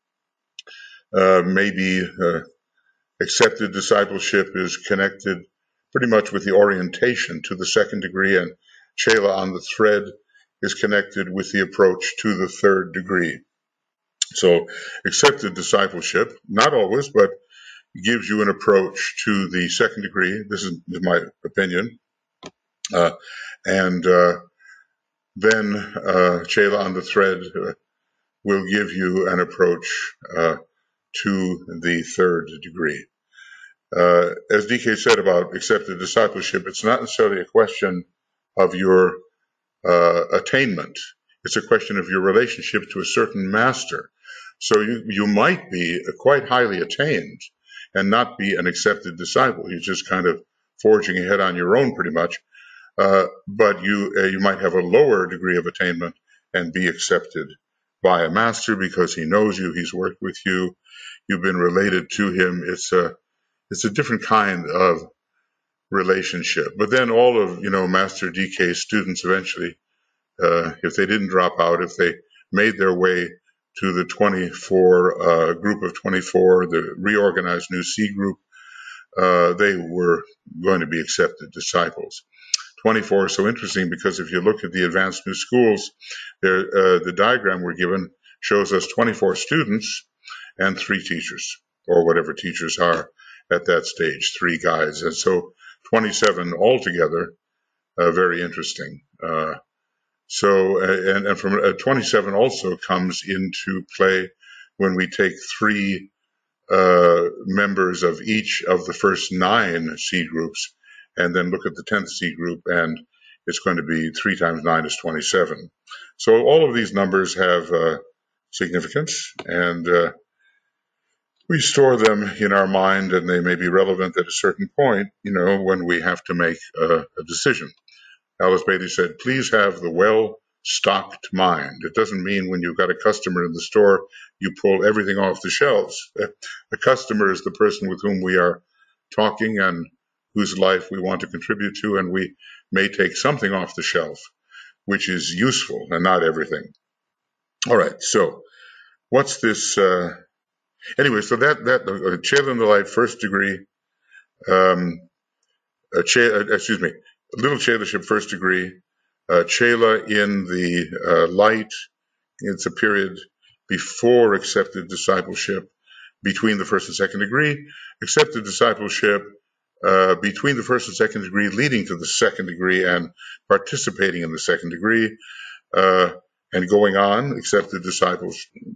uh, maybe uh, accepted discipleship is connected pretty much with the orientation to the second degree, and Chela on the thread is connected with the approach to the third degree. So accepted discipleship, not always, but gives you an approach to the second degree. This is my opinion. Uh, and uh, then uh, Chela on the thread uh, will give you an approach uh, to the third degree. Uh, as D K said about accepted discipleship, it's not necessarily a question of your uh, attainment. It's a question of your relationship to a certain master. So you, you might be quite highly attained and not be an accepted disciple. You're just kind of forging ahead on your own pretty much. Uh, but you uh, you might have a lower degree of attainment and be accepted by a master because he knows you, he's worked with you, you've been related to him. It's a it's a different kind of relationship. But then all of you know Master D K's students eventually, uh, if they didn't drop out, if they made their way to the twenty-four uh, group of twenty-four, the reorganized new C group, uh, they were going to be accepted disciples. twenty-four is so interesting because if you look at the advanced new schools, there, uh, the diagram we're given shows us twenty-four students and three teachers, or whatever teachers are at that stage, three guides. And so twenty-seven altogether, uh, very interesting. Uh, so, uh, and, and from uh, twenty-seven also comes into play when we take three uh, members of each of the first nine seed groups and then look at the tenth seed group, and it's going to be three times nine is twenty-seven. So all of these numbers have uh, significance, and uh, we store them in our mind, and they may be relevant at a certain point, you know, when we have to make a, a decision. Alice Bailey said, please have the well-stocked mind. It doesn't mean when you've got a customer in the store, you pull everything off the shelves. A customer is the person with whom we are talking and whose life we want to contribute to, and we may take something off the shelf, which is useful and not everything. All right, so what's this? Uh, anyway, so that, that uh, Chela in the Light, first degree, um, uh, Che, uh, excuse me, little Chelaship, first degree, uh, Chela in the uh, light, it's a period before accepted discipleship, between the first and second degree, accepted discipleship, Uh, between the first and second degree, leading to the second degree and participating in the second degree, uh, and going on, accepted disciples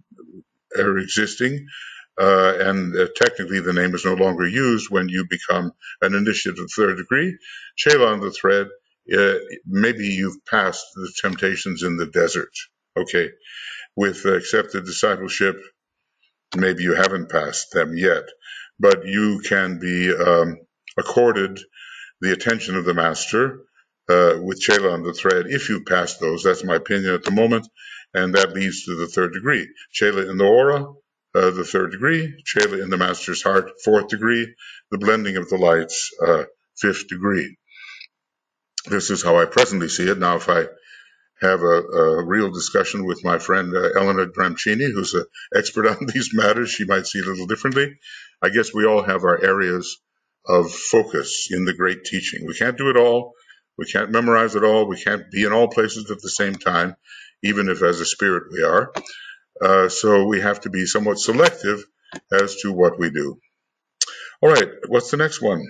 are existing, uh, and uh, technically the name is no longer used when you become an initiate of the third degree. Chela on the thread, uh, maybe you've passed the temptations in the desert, okay? With uh, accepted discipleship, maybe you haven't passed them yet, but you can be um, accorded the attention of the master uh, with Chela on the thread. If you pass those, that's my opinion at the moment, and that leads to the third degree. Chela in the Aura, uh, the third degree. Chela in the Master's Heart, fourth degree. The blending of the lights, uh, fifth degree. This is how I presently see it. Now, if I have a, a real discussion with my friend uh, Elena Dramcini, who's an expert on these matters, she might see it a little differently. I guess we all have our areas of focus in the great teaching. We can't do it all. We can't memorize it all. We can't be in all places at the same time, even if as a spirit we are. Uh, so we have to be somewhat selective as to what we do. All right, what's the next one?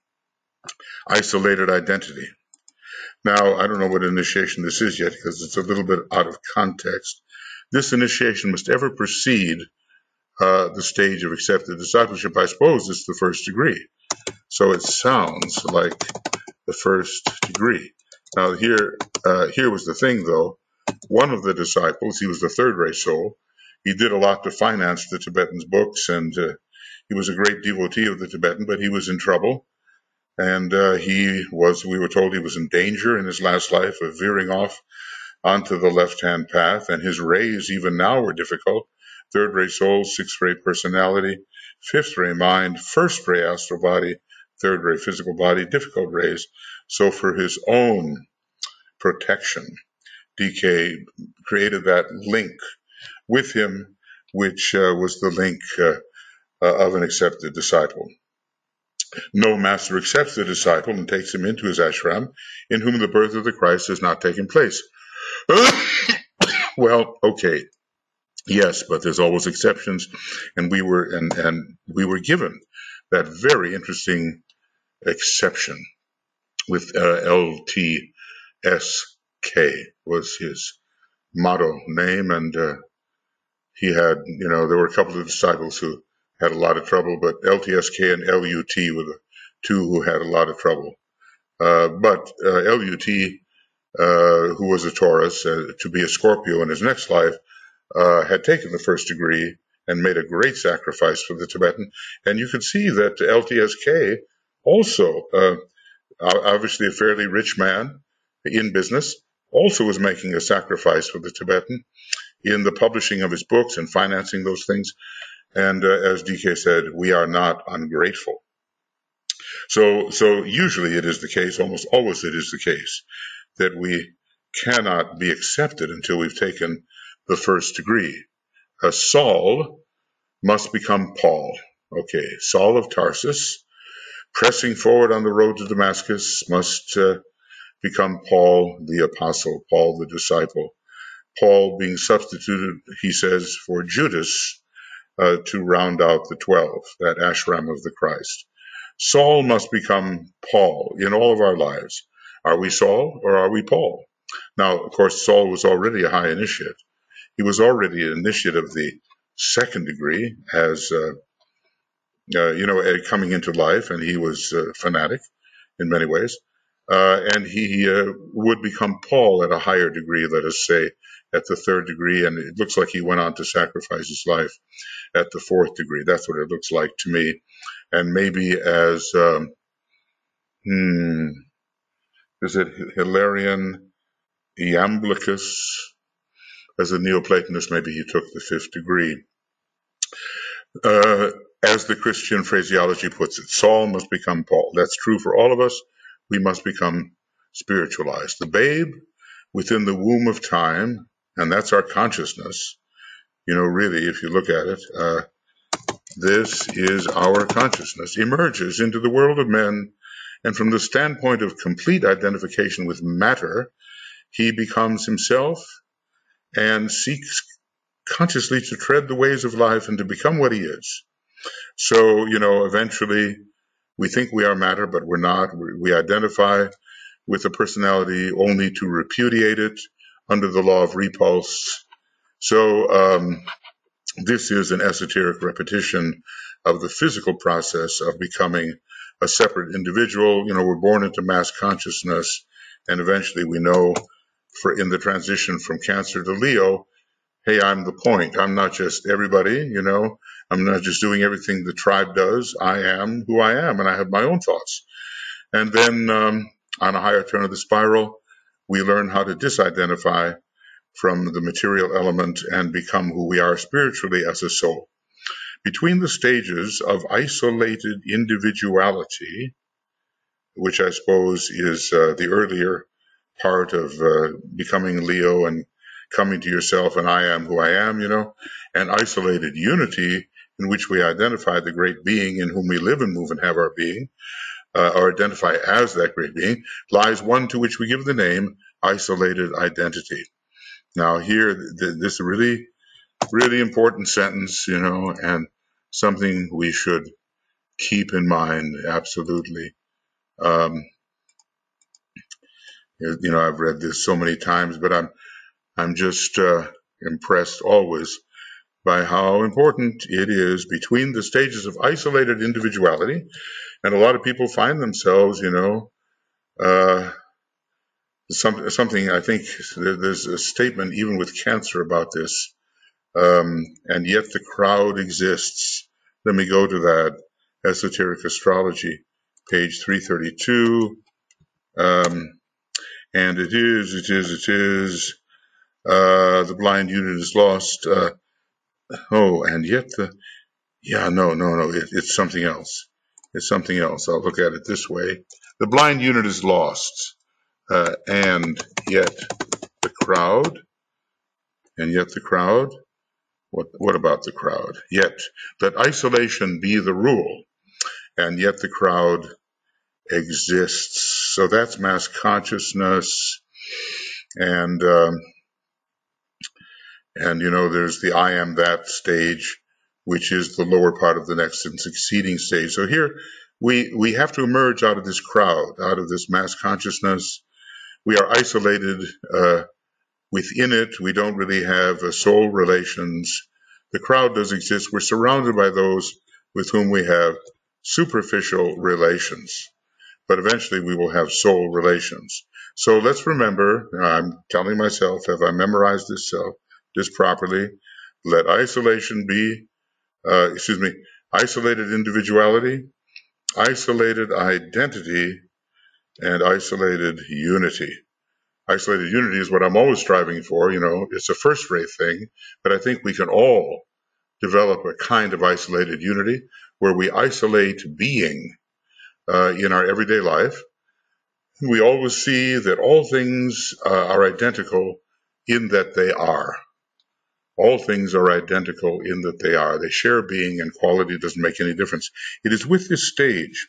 Isolated identity. Now, I don't know what initiation this is yet because it's a little bit out of context. This initiation must ever precede uh, the stage of accepted discipleship. I suppose it's the first degree. So it sounds like the first degree. Now here, uh, here was the thing though. One of the disciples, he was the third ray soul. He did a lot to finance the Tibetan's books, and uh, he was a great devotee of the Tibetan, but he was in trouble. And uh, he was, we were told he was in danger in his last life of veering off onto the left-hand path, and his rays even now were difficult. Third ray soul, sixth ray personality, fifth ray mind, first ray astral body, third ray physical body, difficult rays. So for his own protection, D K created that link with him, which uh, was the link uh, uh, of an accepted disciple. No master accepts the disciple and takes him into his ashram, in whom the birth of the Christ has not taken place. Well, okay, yes, but there's always exceptions, and we were and and we were given that very interesting exception with uh, L T S K was his motto name, and uh, he had, you know, there were a couple of disciples who had a lot of trouble, but L T S K and L U T were the two who had a lot of trouble. Uh, but uh, L U T, uh, who was a Taurus, uh, to be a Scorpio in his next life, uh, had taken the first degree and made a great sacrifice for the Tibetan. And you could see that L T S K also, uh, obviously a fairly rich man in business, also was making a sacrifice for the Tibetan in the publishing of his books and financing those things. And uh, as D K said, we are not ungrateful. So, so usually it is the case, almost always it is the case, that we cannot be accepted until we've taken the first degree. Uh, Saul must become Paul. Okay, Saul of Tarsus, pressing forward on the road to Damascus, must uh, become Paul the apostle, Paul the disciple. Paul being substituted, he says, for Judas uh, to round out the twelve, that ashram of the Christ. Saul must become Paul in all of our lives. Are we Saul or are we Paul? Now, of course, Saul was already a high initiate. He was already an initiate of the second degree as, uh, uh, you know, coming into life, and he was a fanatic in many ways. Uh, and he uh, would become Paul at a higher degree, let us say, at the third degree, and it looks like he went on to sacrifice his life at the fourth degree. That's what it looks like to me. And maybe as, um, hmm, is it Hilarion Iamblichus? As a Neoplatonist, maybe he took the fifth degree. Uh, as the Christian phraseology puts it, Saul must become Paul. That's true for all of us. We must become spiritualized. The babe within the womb of time, and that's our consciousness. You know, really, if you look at it, uh, this is our consciousness, emerges into the world of men, and from the standpoint of complete identification with matter, he becomes himself and seeks consciously to tread the ways of life and to become what he is. So, you know, eventually we think we are matter, but we're not. We identify with a personality only to repudiate it under the law of repulse. So um, this is an esoteric repetition of the physical process of becoming a separate individual. You know, we're born into mass consciousness, and eventually we know for in the transition from Cancer to Leo, hey, I'm the point. I'm not just everybody, you know. I'm not just doing everything the tribe does. I am who I am, and I have my own thoughts. And then um, on a higher turn of the spiral, we learn how to disidentify from the material element and become who we are spiritually as a soul. Between the stages of isolated individuality, which I suppose is uh, the earlier part of uh, becoming Leo and coming to yourself and I am who I am, you know, and isolated unity in which we identify the great being in whom we live and move and have our being, uh, or identify as that great being, lies one to which we give the name isolated identity. Now here, th- this really, really important sentence, you know, and something we should keep in mind, absolutely. Um, you know, I've read this so many times, but I'm, I'm just uh, impressed always by how important it is between the stages of isolated individuality. And a lot of people find themselves, you know, uh, some, something, I think there's a statement even with cancer about this, um, and yet the crowd exists. Let me go to that, Esoteric Astrology, page three thirty-two, um, and it is, it is, it is, Uh, the blind unit is lost. Uh, oh, and yet the, yeah, no, no, no, it, it's something else. It's something else. I'll look at it this way. The blind unit is lost, uh, and yet the crowd, and yet the crowd, what, what about the crowd? Yet, let isolation be the rule, and yet the crowd exists. So that's mass consciousness, and, um, and, you know, there's the I am that stage, which is the lower part of the next and succeeding stage. So here we, we have to emerge out of this crowd, out of this mass consciousness. We are isolated uh, within it. We don't really have uh, soul relations. The crowd does exist. We're surrounded by those with whom we have superficial relations, but eventually we will have soul relations. So let's remember, I'm telling myself, have I memorized this self, this properly? Let isolation be, uh, excuse me, isolated individuality, isolated identity, and isolated unity. Isolated unity is what I'm always striving for. You know, it's a first-rate thing, but I think we can all develop a kind of isolated unity where we isolate being uh, in our everyday life. We always see that all things uh, are identical in that they are. All things are identical in that they are. They share being, and quality doesn't make any difference. It is with this stage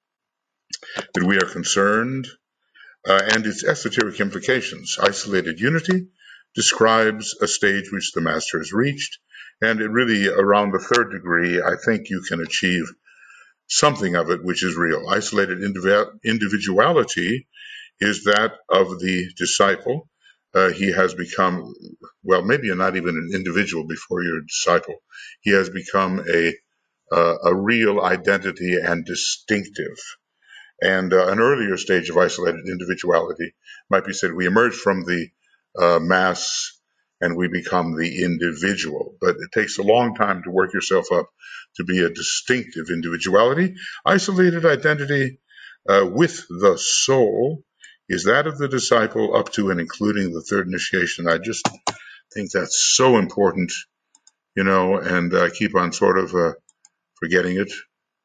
that we are concerned, uh, and its esoteric implications. Isolated unity describes a stage which the master has reached, and it really, around the third degree, I think you can achieve something of it which is real. Isolated indiv- individuality is that of the disciple. Uh, he has become, well, maybe you're not even an individual before you're a disciple. He has become a uh, a real identity and distinctive. And uh, an earlier stage of isolated individuality might be said we emerge from the uh, mass and we become the individual. But it takes a long time to work yourself up to be a distinctive individuality. Isolated identity uh, with the soul is that of the disciple up to and including the third initiation. I just think that's so important, you know, and I keep on sort of uh, forgetting it.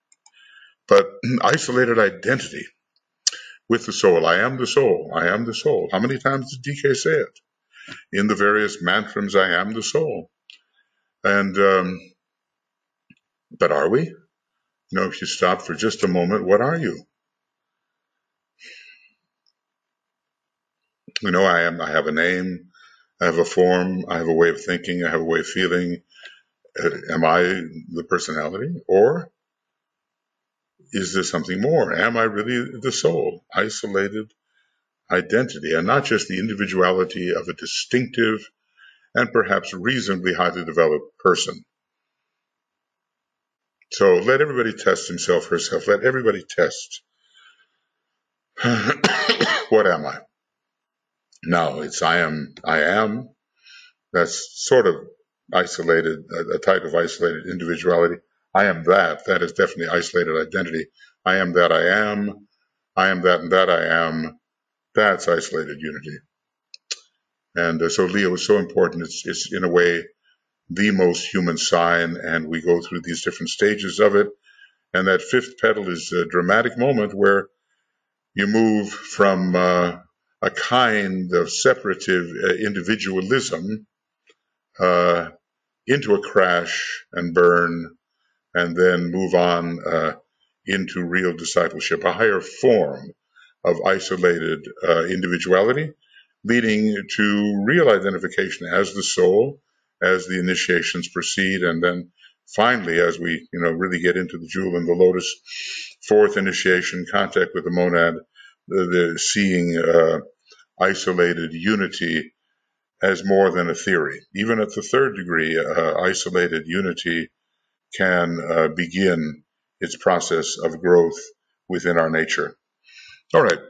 But isolated identity with the soul. I am the soul. I am the soul. How many times did D K say it? In the various mantrams, I am the soul. And, um, but are we? You know, if you stop for just a moment, what are you? You know, I am, I have a name, I have a form, I have a way of thinking, I have a way of feeling. Uh, am I the personality? Or is there something more? Am I really the soul? Isolated identity, and not just the individuality of a distinctive and perhaps reasonably highly developed person. So let everybody test himself, herself. Let everybody test. What am I? No, it's I am, I am. That's sort of isolated, a, a type of isolated individuality. I am that. That is definitely isolated identity. I am that I am. I am that and that I am. That's isolated unity. And uh, so Leo is so important. It's, it's in a way the most human sign, and we go through these different stages of it. And that fifth petal is a dramatic moment where you move from uh, a kind of separative uh, individualism uh, into a crash and burn, and then move on uh, into real discipleship, a higher form of isolated uh, individuality, leading to real identification as the soul, as the initiations proceed, and then finally, as we, you know, really get into the jewel in the lotus, fourth initiation, contact with the monad, the, the seeing uh, isolated unity as more than a theory. Even at the third degree, uh, isolated unity can uh, begin its process of growth within our nature. All right.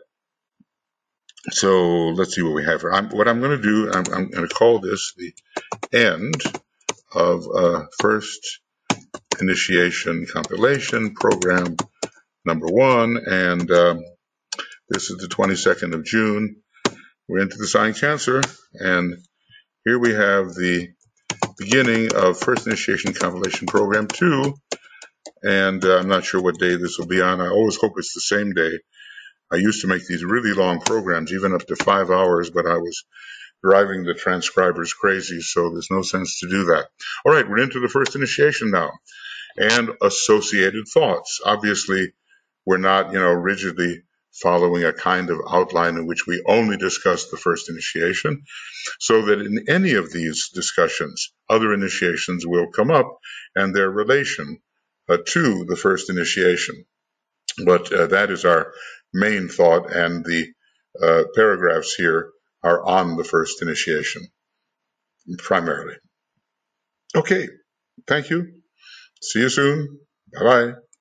So let's see what we have here. I'm, what I'm going to do, I'm, I'm going to call this the end of uh, first initiation compilation program number one, and um, this is the twenty-second of June. We're into the sign Cancer, and here we have the beginning of First Initiation Compilation Program two, and uh, I'm not sure what day this will be on. I always hope it's the same day. I used to make these really long programs, even up to five hours, but I was driving the transcribers crazy, so there's no sense to do that. All right, we're into the first initiation now, and associated thoughts. Obviously, we're not, you know, rigidly following a kind of outline in which we only discuss the first initiation, so that in any of these discussions, other initiations will come up and their relation uh, to the first initiation. But uh, that is our main thought, and the uh, paragraphs here are on the first initiation, primarily. Okay, thank you. See you soon. Bye-bye.